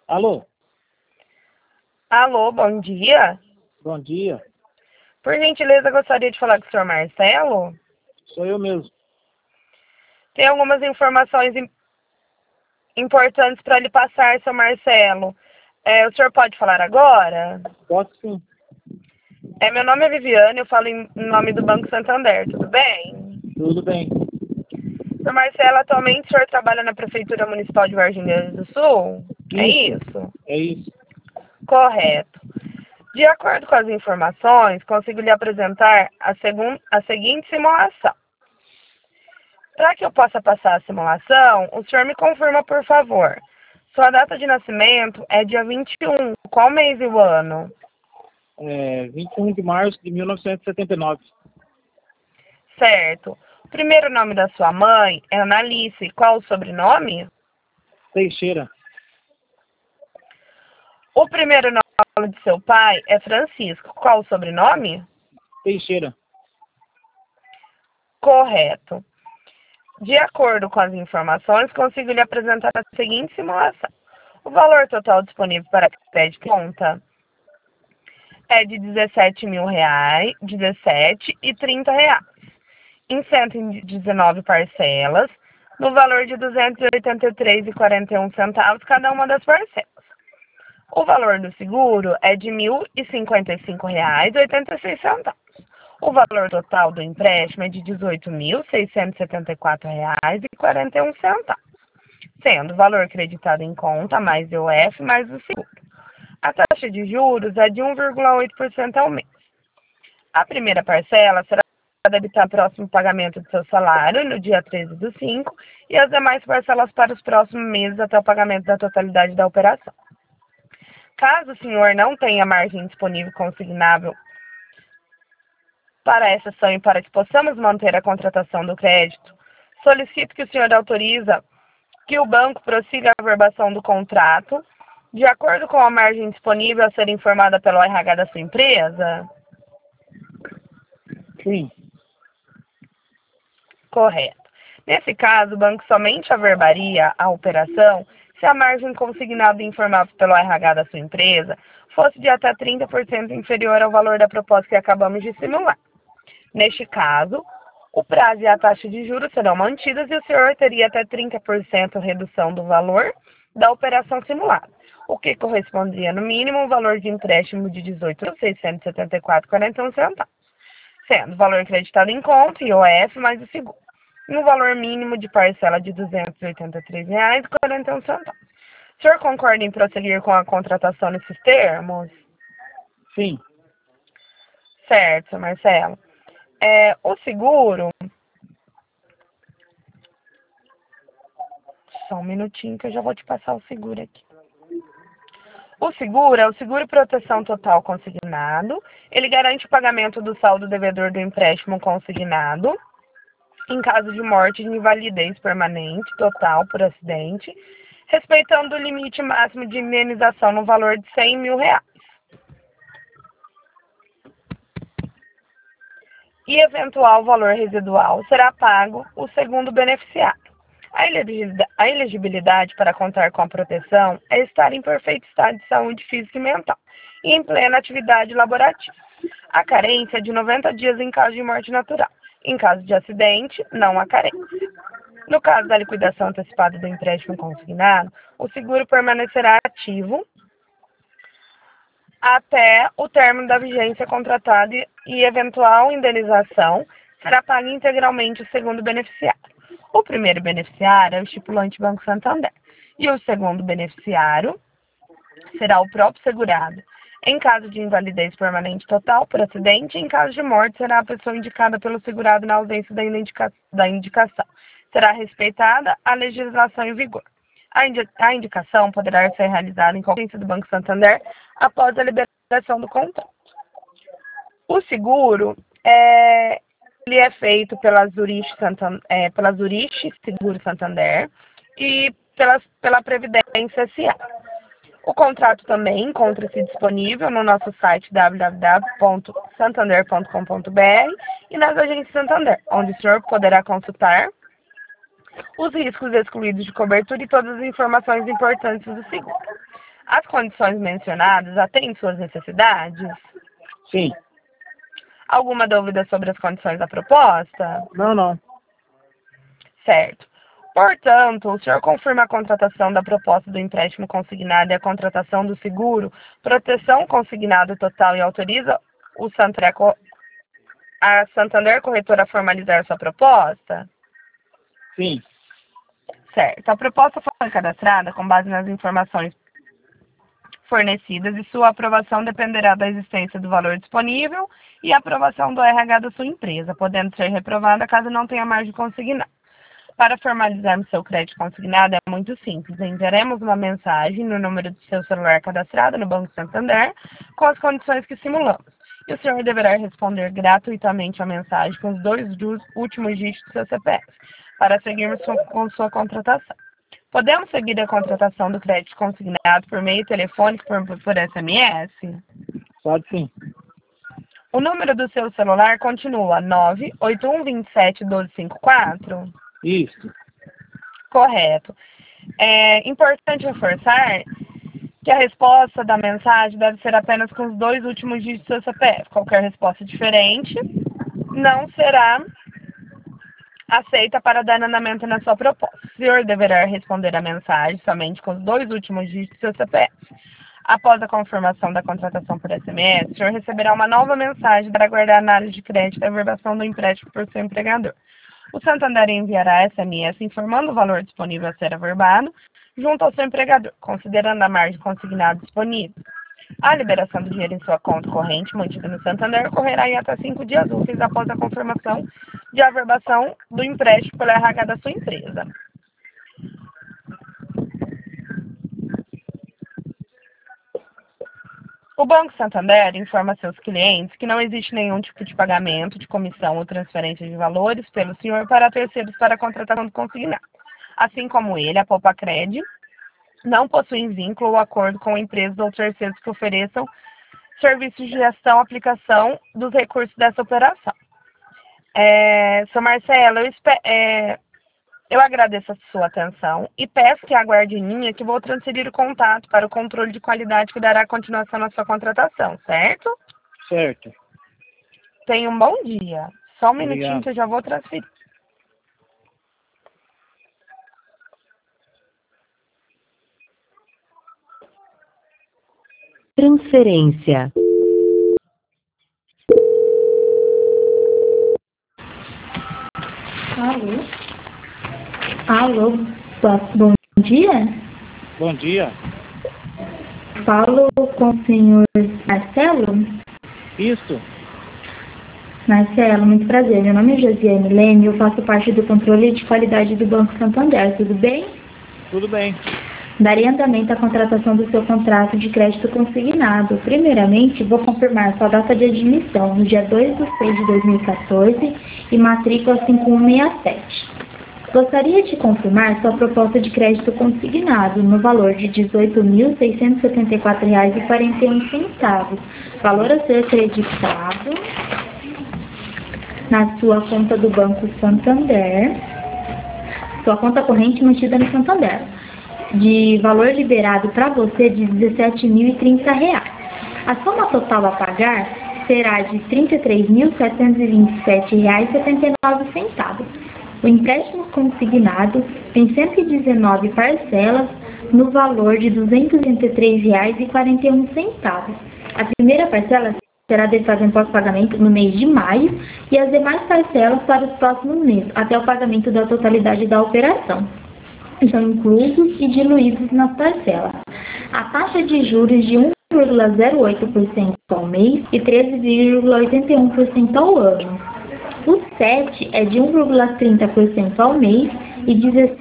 Alô, Alô, bom dia. bom dia. Por gentileza, gostaria de falar com o senhor Marcelo. Sou eu mesmo. Tem algumas informações importantes para lhe passar, seu Marcelo. O senhor pode falar agora? Posso sim. Meu nome é Viviane, eu falo em nome do Banco Santander, tudo bem? Tudo bem. Seu Marcelo, atualmente o senhor trabalha na Prefeitura Municipal de Vargem Grande do Sul? É Isso. isso? É isso. Correto. De acordo com as informações, consigo lhe apresentar a seguinte simulação. Para que eu possa passar a simulação, o senhor me confirma, por favor. Sua data de nascimento é dia 21. Qual mês e o ano? 21 de março de 1979. Certo. O primeiro nome da sua mãe é Analice. Qual o sobrenome? Teixeira. O primeiro nome de seu pai é Francisco. Qual o sobrenome? Teixeira. Correto. De acordo com as informações, consigo lhe apresentar a seguinte simulação. O valor total disponível para crédito em conta é de R$ 17.030, em 119 parcelas, no valor de R$ 283,41 cada uma das parcelas. O valor do seguro é de R$ 1.055,86. O valor total do empréstimo é de R$ 18.674,41, sendo o valor creditado em conta mais IOF mais o seguro. A taxa de juros é de 1,8% ao mês. A primeira parcela será debitar próximo pagamento do seu salário no dia 13/5 e as demais parcelas para os próximos meses até o pagamento da totalidade da operação. Caso o senhor não tenha margem disponível consignável para essa ação e para que possamos manter a contratação do crédito, solicito que o senhor autoriza que o banco prossiga a averbação do contrato de acordo com a margem disponível a ser informada pelo RH da sua empresa? Sim. Correto. Nesse caso, o banco somente averbaria a operação se a margem consignada e informada pelo RH da sua empresa fosse de até 30% inferior ao valor da proposta que acabamos de simular. Neste caso, o prazo e a taxa de juros serão mantidas e o senhor teria até 30% redução do valor da operação simulada, o que corresponderia no mínimo um valor de empréstimo de R$ 18.674,41, sendo o valor creditado em conta, IOF mais o seguro, e um valor mínimo de parcela de R$ 283,41. O senhor concorda em prosseguir com a contratação nesses termos? Sim. Certo, Marcelo. O seguro... Só um minutinho que eu já vou te passar o seguro aqui. O seguro é o seguro proteção total consignado. Ele garante o pagamento do saldo devedor do empréstimo consignado em caso de morte de invalidez permanente total por acidente, respeitando o limite máximo de indenização no valor de R$ 100.000. E eventual valor residual será pago o segundo beneficiário. A elegibilidade para contar com a proteção é estar em perfeito estado de saúde física e mental e em plena atividade laborativa. A carência é de 90 dias em caso de morte natural. Em caso de acidente, não há carência. No caso da liquidação antecipada do empréstimo consignado, o seguro permanecerá ativo até o término da vigência contratada e eventual indenização será paga integralmente o segundo beneficiário. O primeiro beneficiário é o estipulante Banco Santander e o segundo beneficiário será o próprio segurado. Em caso de invalidez permanente total por acidente, em caso de morte, será a pessoa indicada pelo segurado na ausência da indicação. Será respeitada a legislação em vigor. A indicação poderá ser realizada em qualquer agência do Banco Santander após a liberação do contrato. O seguro ele é feito pela Zurich Seguro Santander e pela Previdência S.A. O contrato também encontra-se disponível no nosso site www.santander.com.br e nas agências Santander, onde o senhor poderá consultar os riscos excluídos de cobertura e todas as informações importantes do seguro. As condições mencionadas atendem suas necessidades? Sim. Alguma dúvida sobre as condições da proposta? Não. Certo. Portanto, o senhor confirma a contratação da proposta do empréstimo consignado e a contratação do seguro, proteção consignado total e autoriza a Santander Corretora a formalizar sua proposta? Sim. Certo. A proposta foi cadastrada com base nas informações fornecidas e sua aprovação dependerá da existência do valor disponível e aprovação do RH da sua empresa, podendo ser reprovada caso não tenha margem consignada. Para formalizarmos seu crédito consignado é muito simples. Enviaremos uma mensagem no número do seu celular cadastrado no Banco Santander com as condições que simulamos. E o senhor deverá responder gratuitamente a mensagem com os 2 últimos dígitos do seu CPF para seguirmos com sua contratação. Podemos seguir a contratação do crédito consignado por meio telefônico por SMS? Pode sim. O número do seu celular continua 981271254? Isso. Correto. É importante reforçar que a resposta da mensagem deve ser apenas com os 2 últimos dígitos do seu CPF. Qualquer resposta diferente não será aceita para dar andamento na sua proposta. O senhor deverá responder a mensagem somente com os 2 últimos dígitos do seu CPF. Após a confirmação da contratação por SMS, o senhor receberá uma nova mensagem para aguardar a análise de crédito e averbação do empréstimo por seu empregador. O Santander enviará SMS informando o valor disponível a ser averbado junto ao seu empregador, considerando a margem consignada disponível. A liberação do dinheiro em sua conta corrente mantida no Santander ocorrerá em até 5 dias úteis após a confirmação de averbação do empréstimo pela RH da sua empresa. O Banco Santander informa a seus clientes que não existe nenhum tipo de pagamento de comissão ou transferência de valores pelo senhor para terceiros para a contratação do consignado. Assim como ele, a Poupa-Cred não possui vínculo ou acordo com empresas ou terceiros que ofereçam serviços de gestão e aplicação dos recursos dessa operação. Sr. Marcelo, eu agradeço a sua atenção e peço que aguarde em linha que vou transferir o contato para o controle de qualidade que dará continuação na sua contratação, certo? Certo. Tenha um bom dia. Só um minutinho Obrigado. que eu já vou transferir. Transferência. Alô, bom dia. Bom dia. Falo com o senhor Marcelo. Isso. Marcelo, muito prazer. Meu nome é Josiane Leme e eu faço parte do controle de qualidade do Banco Santander. Tudo bem? Tudo bem. Darei andamento à contratação do seu contrato de crédito consignado. Primeiramente, vou confirmar sua data de admissão no dia 2/6/2014 e matrícula 5167. Gostaria de confirmar sua proposta de crédito consignado no valor de R$ 18.674,41, valor a ser acreditado na sua conta do Banco Santander, sua conta corrente mantida no Santander, de valor liberado para você de R$ 17.030. A soma total a pagar será de R$ 33.727,79. O empréstimo consignado tem 119 parcelas no valor de R$ 283,41. A primeira parcela será deixada em pós-pagamento no mês de maio e as demais parcelas para os próximos meses, até o pagamento da totalidade da operação. São inclusos e diluídos nas parcelas. A taxa de juros de 1,08% ao mês e 13,81% ao ano. O CET é de 1,30% ao mês e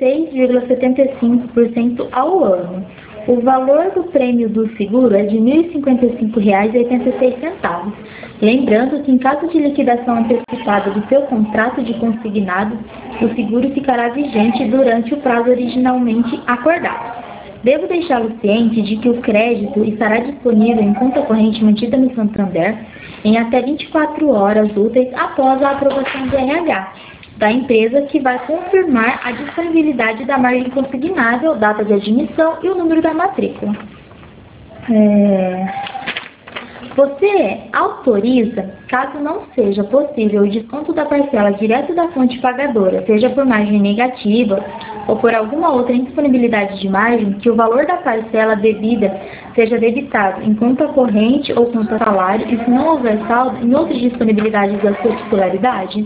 16,75% ao ano. O valor do prêmio do seguro é de R$ 1.055,86. Lembrando que, em caso de liquidação antecipada do seu contrato de consignado, o seguro ficará vigente durante o prazo originalmente acordado. Devo deixá-lo ciente de que o crédito estará disponível em conta corrente mantida no Santander em até 24 horas úteis após a aprovação do RH da empresa, que vai confirmar a disponibilidade da margem consignável, data de admissão e o número da matrícula. Você autoriza, caso não seja possível o desconto da parcela direto da fonte pagadora, seja por margem negativa ou por alguma outra indisponibilidade de margem, que o valor da parcela devida seja debitado em conta corrente ou conta salário e, se não houver saldo, em outras disponibilidades da sua titularidade?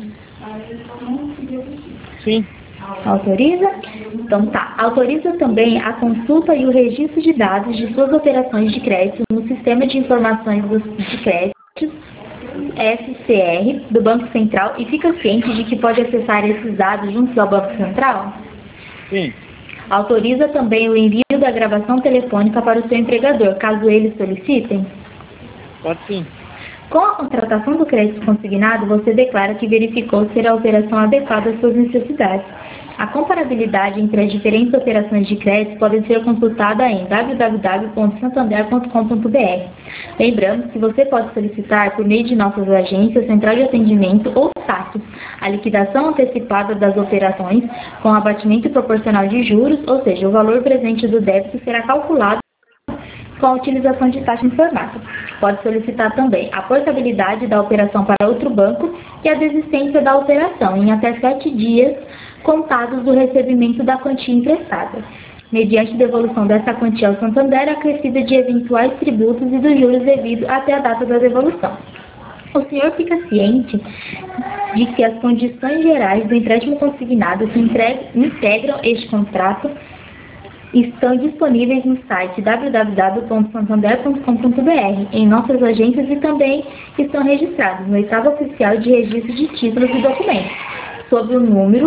Sim. Autoriza? Então tá. Autoriza também a consulta e o registro de dados de suas operações de crédito no Sistema de Informações de Créditos, SCR, do Banco Central, e fica ciente de que pode acessar esses dados junto ao Banco Central? Sim. Autoriza também o envio da gravação telefônica para o seu empregador, caso eles solicitem? Pode sim. Com a contratação do crédito consignado, você declara que verificou ser a operação adequada às suas necessidades. A comparabilidade entre as diferentes operações de crédito pode ser consultada em www.santander.com.br. Lembrando que você pode solicitar, por meio de nossas agências, central de atendimento ou saque, a liquidação antecipada das operações com abatimento proporcional de juros, ou seja, o valor presente do débito será calculado com a utilização de taxa informática. Pode solicitar também a portabilidade da operação para outro banco e a desistência da operação em até 7 dias contados do recebimento da quantia emprestada, mediante devolução dessa quantia ao Santander acrescida de eventuais tributos e dos juros devidos até a data da devolução. O senhor fica ciente de que as condições gerais do empréstimo consignado que integram este contrato estão disponíveis no site www.santander.com.br, em nossas agências, e também estão registrados no Oitavo Oficial de Registro de Títulos e Documentos, sob o número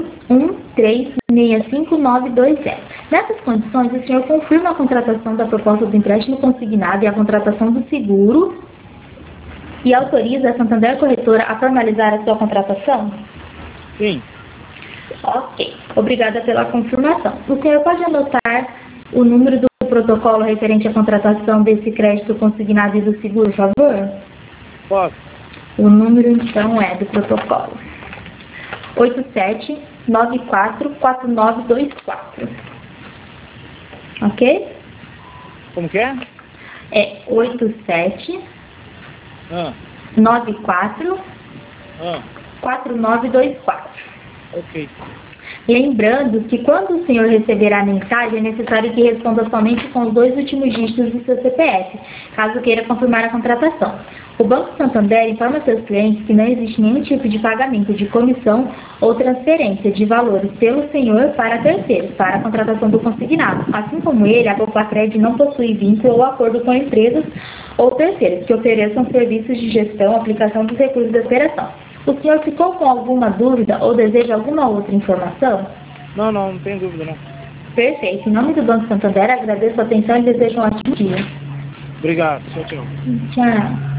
1365920. Nessas condições, o senhor confirma a contratação da proposta do empréstimo consignado e a contratação do seguro e autoriza a Santander Corretora a formalizar a sua contratação? Sim. Ok. Obrigada pela confirmação. O senhor pode anotar o número do protocolo referente à contratação desse crédito consignado e do seguro, por favor? Posso. O número, então, é do protocolo 87944924. Ok? Como que é? É 87944924. Ok. Lembrando que quando o senhor receberá a mensagem, é necessário que responda somente com os 2 últimos dígitos do seu CPF, caso queira confirmar a contratação. O Banco Santander informa seus clientes que não existe nenhum tipo de pagamento de comissão ou transferência de valores pelo senhor para terceiros, para a contratação do consignado. Assim como ele, a Copacred não possui vínculo ou acordo com empresas ou terceiros que ofereçam serviços de gestão ou aplicação dos recursos da operação. O senhor ficou com alguma dúvida ou deseja alguma outra informação? Não tem dúvida não. Perfeito. Em nome do Banco Santander, agradeço a atenção e desejo um ótimo dia. Obrigado. Tchau, tchau. Tchau.